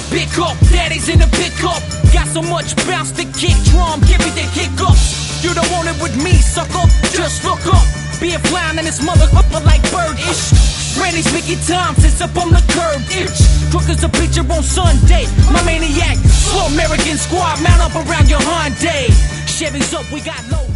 Pick up, daddy's in the pickup. Got so much bounce to kick drum, give me the hiccups. You don't want it with me, sucker, just look up. Be a flying in this motherfucker like bird-ish. Randy's Mickey Thompson's up on the curb, itch. Crook as a picture on Sunday. My maniac, slow American squad, mount up around your Hyundai. Chevy's up, we got low.